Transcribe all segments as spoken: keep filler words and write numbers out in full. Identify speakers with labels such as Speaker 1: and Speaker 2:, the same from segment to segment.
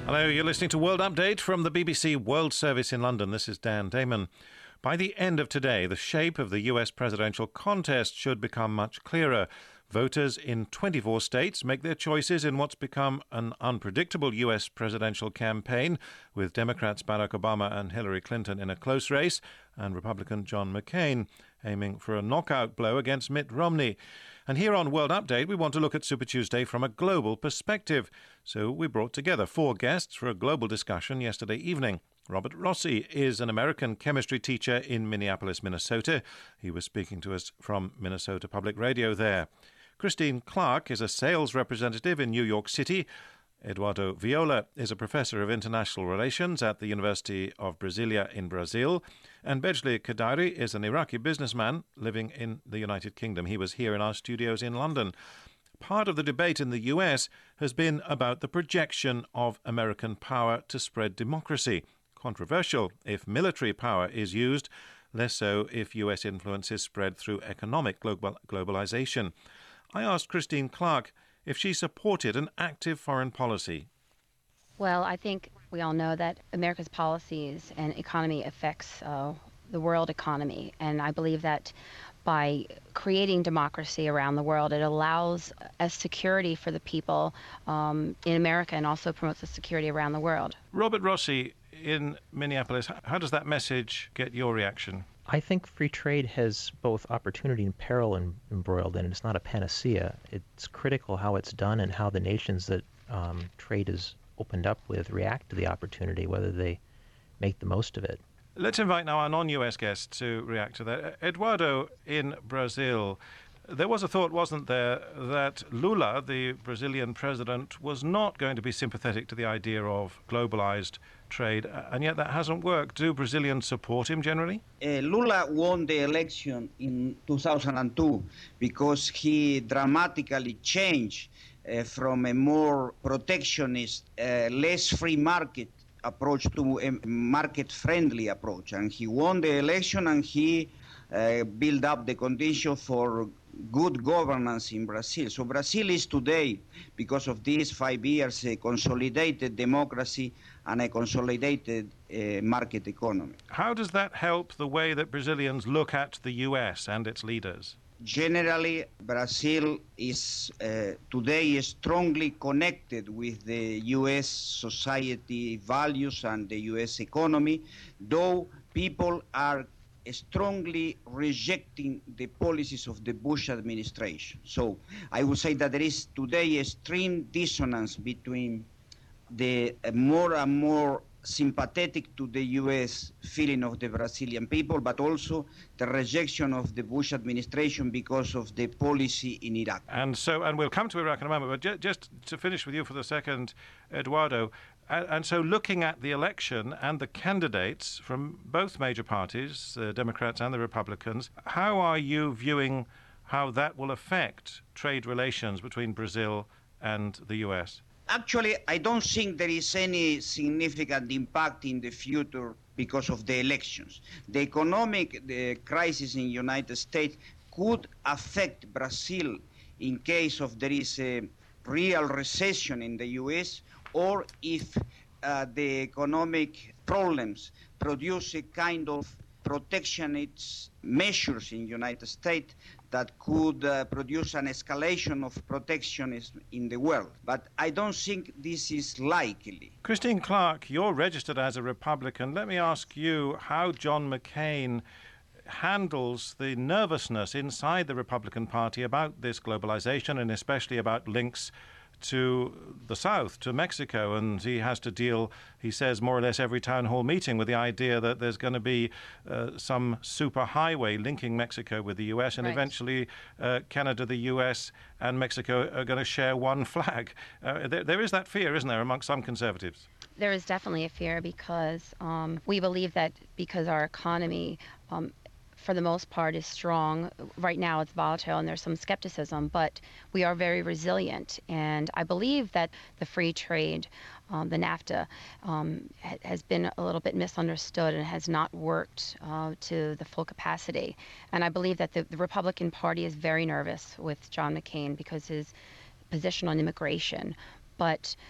Speaker 1: Hello, you're listening to World Update from the B B C World Service in London. This is Dan Damon. By the end of today, the shape of the U S presidential contest should become much clearer. Voters in twenty-four states make their choices in what's become an unpredictable U S presidential campaign, with Democrats Barack Obama and Hillary Clinton in a close race, and Republican John McCain aiming for a knockout blow against Mitt Romney. And here on World Update, we want to look at Super Tuesday from a global perspective. So we brought together four guests for a global discussion yesterday evening. Robert Rossi is an American chemistry teacher in Minneapolis, Minnesota. He was speaking to us from Minnesota Public Radio there. Christine Clark is a sales representative in New York City. Eduardo Viola is a professor of international relations at the University of Brasilia in Brazil. And Bejli Kadari is an Iraqi businessman living in the United Kingdom. He was here in our studios in London. Part of the debate in the U S has been about the projection of American power to spread democracy. Controversial if military power is used, less so if U S influence is spread through economic global- globalization. I asked Christine Clark if she supported an active foreign policy.
Speaker 2: Well, I think we all know that America's policies and economy affects uh, the world economy. And I believe that by creating democracy around the world, it allows a security for the people um, in America and also promotes the security around the world.
Speaker 1: Robert Rossi in Minneapolis, how does that message get your reaction?
Speaker 3: I think free trade has both opportunity and peril em- embroiled in it. It's not a panacea. It's critical how it's done and how the nations that um, trade is opened up with react to the opportunity, whether they make the most of it.
Speaker 1: Let's invite now our non-U S guest to react to that. Eduardo, in Brazil, there was a thought, wasn't there, that Lula, the Brazilian president, was not going to be sympathetic to the idea of globalized trade, and yet that hasn't worked. Do Brazilians support him generally?
Speaker 4: Uh, Lula won the election in two thousand two because he dramatically changed uh, from a more protectionist, uh, less free market approach to a market-friendly approach. And he won the election, and he uh, built up the condition for good governance in Brazil. So Brazil is today, because of these five years, a consolidated democracy and a consolidated uh, market economy.
Speaker 1: How does that help the way that Brazilians look at the U S and its leaders?
Speaker 4: Generally, Brazil is uh, today strongly connected with the U S society values and the U S economy, though people are strongly rejecting the policies of the Bush administration. So I would say that there is today a extreme dissonance between the uh, more and more sympathetic to the U S feeling of the Brazilian people, but also the rejection of the Bush administration because of the policy in Iraq.
Speaker 1: And so, and we'll come to Iraq in a moment, but ju- just to finish with you for the second, Eduardo, and, and so looking at the election and the candidates from both major parties, the Democrats and the Republicans, how are you viewing how that will affect trade relations between Brazil and the U S?
Speaker 4: Actually, I don't think there is any significant impact in the future because of the elections. The economic the crisis in the United States could affect Brazil in case of there is a real recession in the U S, or if uh, the economic problems produce a kind of protectionist measures in the United States that could uh, produce an escalation of protectionism in the world. But I don't think this is likely.
Speaker 1: Christine Clark, you're registered as a Republican. Let me ask you how John McCain handles the nervousness inside the Republican Party about this globalization, and especially about links to the south, to Mexico, and he has to deal, he says, more or less every town hall meeting with the idea that there's going to be uh, some super highway linking Mexico with the U S, and
Speaker 2: right.
Speaker 1: eventually uh, Canada, the U S, and Mexico are going to share one flag. Uh, there, there is that fear, isn't there, amongst some conservatives?
Speaker 2: There is definitely a fear because um, we believe that because our economy um, for the most part, is strong. Right now it's volatile and there's some skepticism, but we are very resilient. And I believe that the free trade, um, the NAFTA, um, ha- has been a little bit misunderstood and has not worked uh, to the full capacity. And I believe that the, the Republican Party is very nervous with John McCain because his position on immigration. But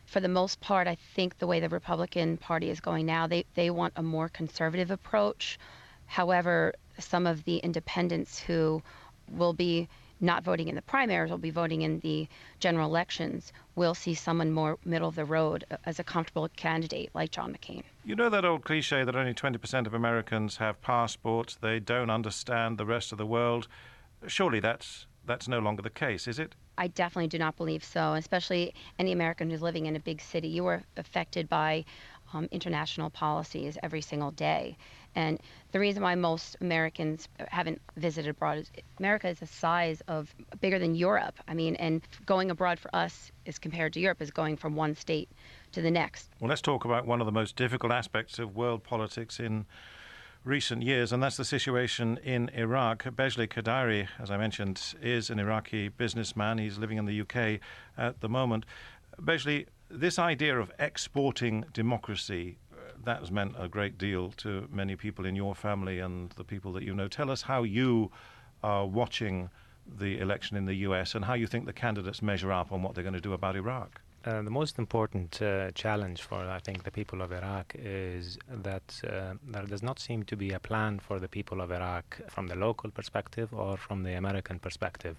Speaker 2: for the most part, I think the way the Republican Party is going now, they, they want a more conservative approach. However, some of the independents who will be not voting in the primaries, will be voting in the general elections, will see someone more middle of the road as a comfortable candidate like John McCain.
Speaker 1: You know that old cliche that only twenty percent of Americans have passports, they don't understand the rest of the world. Surely that's that's no longer the case, is it?
Speaker 2: I definitely do not believe so, especially any American who's living in a big city. You are affected by um, international policies every single day. And the reason why most Americans haven't visited abroad is America is the size of bigger than Europe. I mean, and going abroad for us is compared to Europe is going from one state to the next.
Speaker 1: Well, let's talk about one of the most difficult aspects of world politics in recent years, and that's the situation in Iraq. Besley Kadairi, as I mentioned, is an Iraqi businessman. He's living in the U K at the moment. Besley, this idea of exporting democracy, that has meant a great deal to many people in your family and the people that you know. Tell us how you are watching the election in the U S and how you think the candidates measure up on what they're going to do about Iraq.
Speaker 5: Uh, the most important uh, challenge for, I think, the people of Iraq is that uh, there does not seem to be a plan for the people of Iraq from the local perspective or from the American perspective.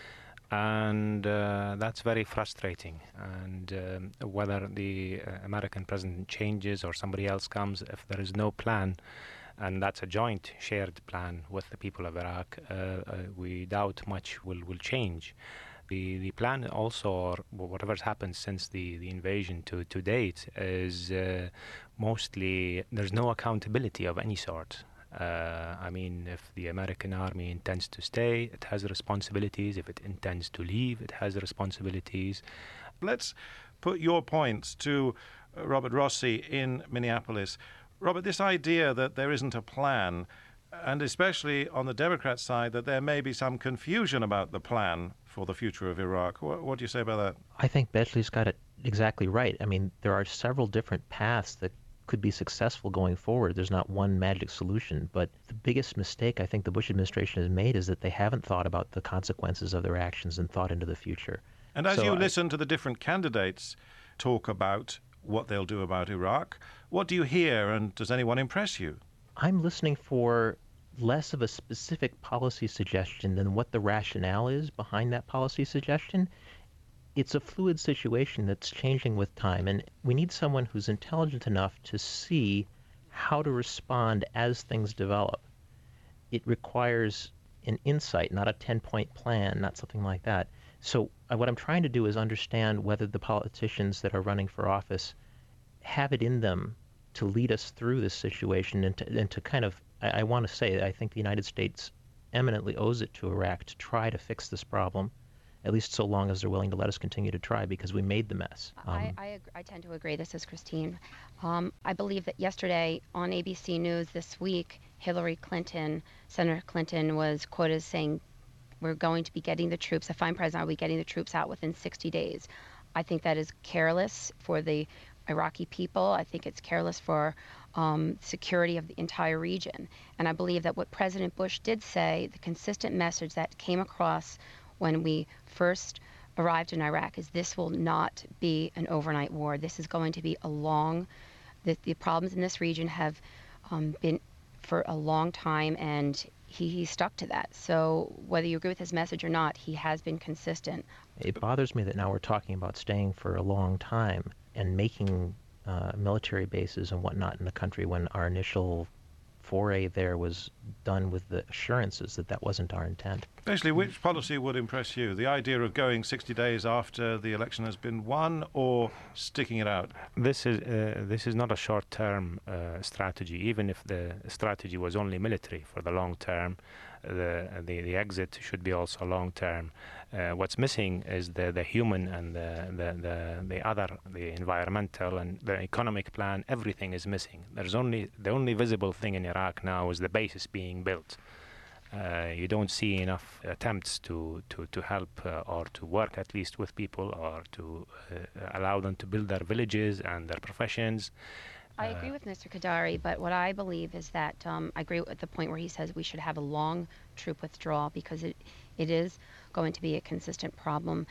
Speaker 5: And uh, that's very frustrating. And um, whether the uh, American president changes or somebody else comes, if there is no plan, and that's a joint shared plan with the people of Iraq, uh, uh, we doubt much will, will change. The, the plan also, or whatever's happened since the, the invasion to, to date, is uh, mostly there's no accountability of any sort. Uh, I mean, if the American army intends to stay, it has responsibilities. If it intends to leave, it has responsibilities.
Speaker 1: Let's put your points to Robert Rossi in Minneapolis. Robert, this idea that there isn't a plan, and especially on the Democrat side, that there may be some confusion about the plan for the future of Iraq. What, what do you say about that?
Speaker 3: I think Besley's got it exactly right. I mean, there are several different paths that could be successful going forward. There's not one magic solution, but the biggest mistake I think the Bush administration has made is that they haven't thought about the consequences of their actions and thought into the future.
Speaker 1: And as
Speaker 3: so
Speaker 1: you
Speaker 3: I,
Speaker 1: listen to the different candidates talk about what they'll do about Iraq, what do you hear, and does anyone impress you?
Speaker 3: I'm listening for less of a specific policy suggestion than what the rationale is behind that policy suggestion. It's a fluid situation that's changing with time, and we need someone who's intelligent enough to see how to respond as things develop. It requires an insight, not a ten-point plan, not something like that. So uh, what I'm trying to do is understand whether the politicians that are running for office have it in them to lead us through this situation and to, and to kind of, I, I want to say, I think the United States eminently owes it to Iraq to try to fix this problem, at least so long as they're willing to let us continue to try, because we made the mess. Um,
Speaker 2: I, I, ag- I tend to agree. This is Christine. Um, I believe that yesterday on A B C News this week, Hillary Clinton, Senator Clinton, was quoted as saying, we're going to be getting the troops, if I'm president, I'll be getting the troops out within sixty days. I think that is careless for the Iraqi people. I think it's careless for um, security of the entire region. And I believe that what President Bush did say, the consistent message that came across when we first arrived in Iraq, is this will not be an overnight war. This is going to be a long, the, the problems in this region have um, been for a long time, and he, he stuck to that. So whether you agree with his message or not, he has been consistent.
Speaker 3: It bothers me that now we're talking about staying for a long time and making uh, military bases and whatnot in the country when our initial foray there was done with the assurances that that wasn't our intent.
Speaker 1: Basically, which policy would impress you? The idea of going sixty days after the election has been won, or sticking it out?
Speaker 5: This is uh, this is not a short-term uh, strategy. Even if the strategy was only military for the long term, the the, the exit should be also long-term. Uh, what's missing is the, the human and the, the, the, the other, the environmental and the economic plan. Everything is missing. There's only the only visible thing in Iraq now is the bases being built. Uh, you don't see enough attempts to, to, to help uh, or to work at least with people or to uh, allow them to build their villages and their professions.
Speaker 2: I agree with Mister Kadairi, but what I believe is that um, I agree with the point where he says we should have a long troop withdrawal, because it, it is going to be a consistent problem.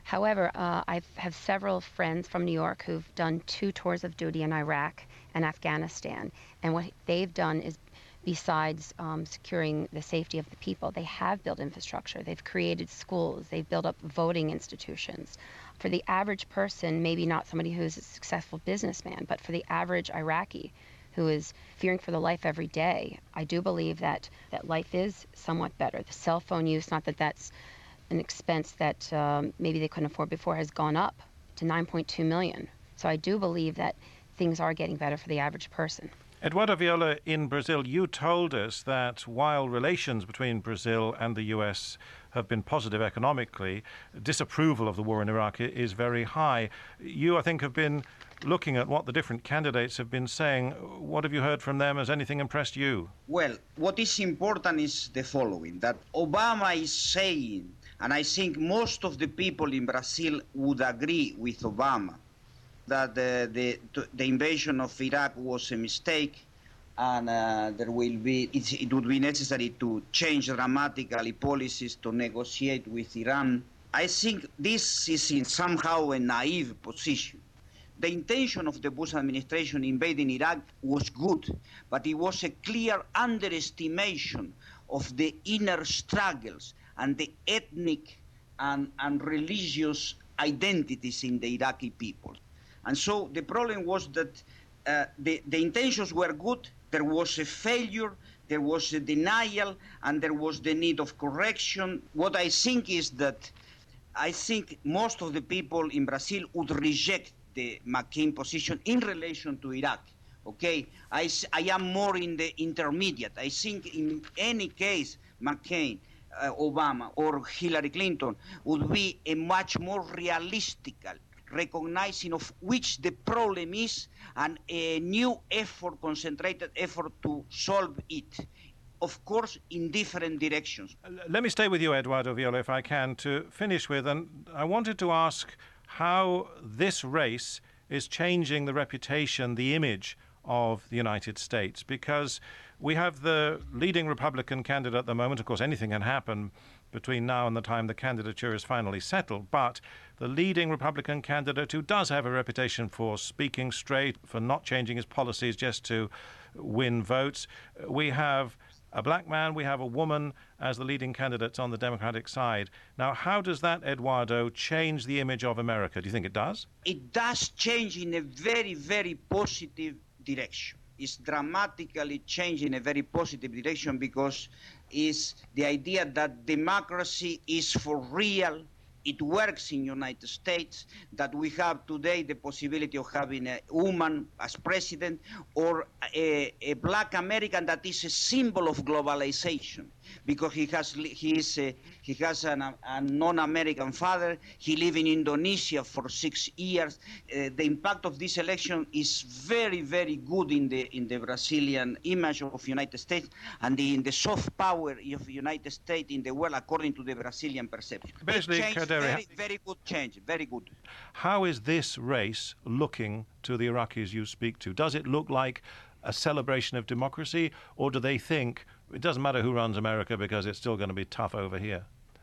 Speaker 2: However, uh, I have several friends from New York who've done two tours of duty in Iraq and Afghanistan. And what they've done is, besides um, securing the safety of the people, they have built infrastructure. They've created schools. They've built up voting institutions. For the average person, maybe not somebody who's a successful businessman, but for the average Iraqi who is fearing for their life every day, I do believe that, that life is somewhat better. The cell phone use, not that that's an expense that um, maybe they couldn't afford before, has gone up to nine point two million. So I do believe that things are getting better for the average person.
Speaker 1: Eduardo Viola, in Brazil, you told us that while relations between Brazil and the U S have been positive economically, disapproval of the war in Iraq is very high. You, I think, have been looking at what the different candidates have been saying. What have you heard from them? Has anything impressed you?
Speaker 4: Well, what is important is the following, that Obama is saying, and I think most of the people in Brazil would agree with Obama, that uh, the, the invasion of Iraq was a mistake, and uh, there will be, it, it would be necessary to change dramatically policies to negotiate with Iran. I think this is in somehow a naive position. The intention of the Bush administration invading Iraq was good, but it was a clear underestimation of the inner struggles and the ethnic and, and religious identities in the Iraqi people. And so the problem was that uh, the, the intentions were good, there was a failure, there was a denial, and there was the need of correction. What I think is that I think most of the people in Brazil would reject the McCain position in relation to Iraq. Okay, I, I am more in the intermediate. I think in any case, McCain, uh, Obama, or Hillary Clinton would be a much more realistic recognizing of which the problem is and a new effort, concentrated effort to solve it. Of course, in different directions.
Speaker 1: Let me stay with you, Eduardo Viola, if I can, to finish with. And I wanted to ask how this race is changing the reputation, the image of the United States, because we have the leading Republican candidate at the moment. Of course, anything can happen between now and the time the candidature is finally settled, but the leading Republican candidate who does have a reputation for speaking straight, for not changing his policies just to win votes. We have a black man, we have a woman as the leading candidates on the Democratic side. Now, how does that, Eduardo, change the image of America? Do you think it does?
Speaker 4: It does change in a very, very positive direction. It's dramatically changed in a very positive direction because it's the idea that democracy is for real. It works in the United States, that we have today the possibility of having a woman as president or a, a black American that is a symbol of globalization because he has he is a, he has an, a non-American father. He lived in Indonesia for six years. Uh, the impact of this election is very, very good in the in the Brazilian image of the United States and the, in the soft power of the United States in the world, according to the Brazilian perception.
Speaker 1: Basically,
Speaker 4: Very, very good change, very good.
Speaker 1: How is this race looking to the Iraqis you speak to? Does it look like a celebration of democracy, or do they think it doesn't matter who runs America because it's still going to be tough over here?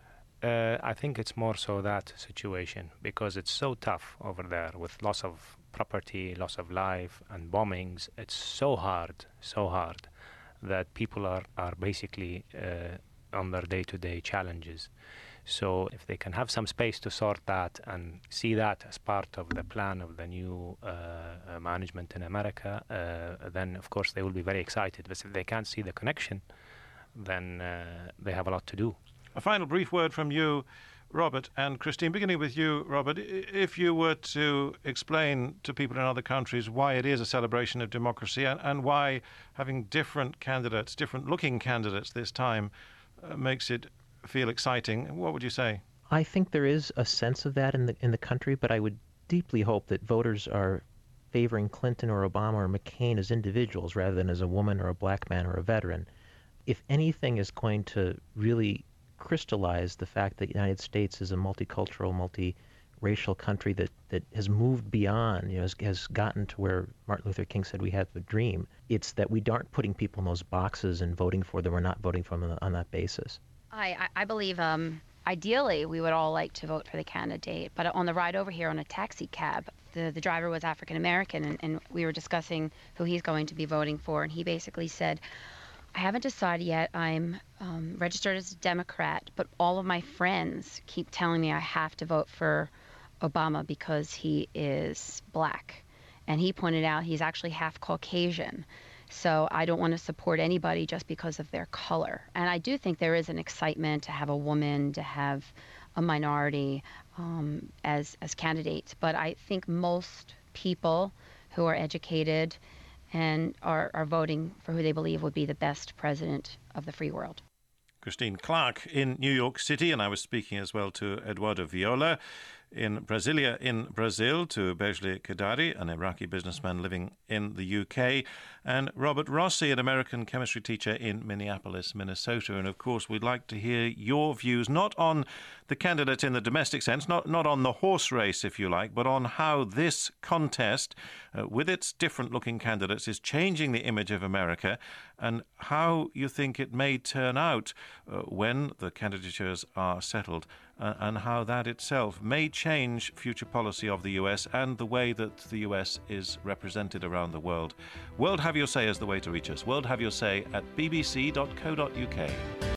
Speaker 5: Uh, I think it's more so that situation because it's so tough over there with loss of property, loss of life, and bombings. It's so hard, so hard that people are, are basically uh, on their day-to-day challenges. So if they can have some space to sort that and see that as part of the plan of the new uh, management in America, uh, then of course they will be very excited. But if they can't see the connection, then uh, they have a lot to do.
Speaker 1: A final brief word from you, Robert and Christine. Beginning with you, Robert, if you were to explain to people in other countries why it is a celebration of democracy and, and why having different candidates, different looking candidates this time, uh, makes it feel exciting, what would you say?
Speaker 3: I think there is a sense of that in the in the country, but I would deeply hope that voters are favoring Clinton or Obama or McCain as individuals rather than as a woman or a black man or a veteran. If anything is going to really crystallize the fact that the United States is a multicultural, multiracial country that, that has moved beyond, you know, has, has gotten to where Martin Luther King said we have a dream, it's that we aren't putting people in those boxes and voting for them or not voting for them on that basis.
Speaker 2: I, I believe um, ideally, we would all like to vote for the candidate. But on the ride over here on a taxi cab, the, the driver was African American, and, and we were discussing who he's going to be voting for. And he basically said, I haven't decided yet. I'm um, registered as a Democrat, but all of my friends keep telling me I have to vote for Obama because he is black. And he pointed out he's actually half Caucasian. So I don't want to support anybody just because of their color. And I do think there is an excitement to have a woman, to have a minority um, as, as candidates. But I think most people who are educated and are, are voting for who they believe would be the best president of the free world.
Speaker 1: Christine Clark in New York City, and I was speaking as well to Eduardo Viola in Brasilia in Brazil, to Bejli Kedari, an Iraqi businessman living in the U K, and Robert Rossi, an American chemistry teacher in Minneapolis, Minnesota. And of course, we'd like to hear your views, not on the candidate in the domestic sense, not, not on the horse race, if you like, but on how this contest, uh, with its different-looking candidates, is changing the image of America, and how you think it may turn out uh, when the candidatures are settled, uh, and how that itself may change future policy of the U S and the way that the U S is represented around the world. World Have Your Say is the way to reach us. World Have Your Say at b b c dot co dot u k.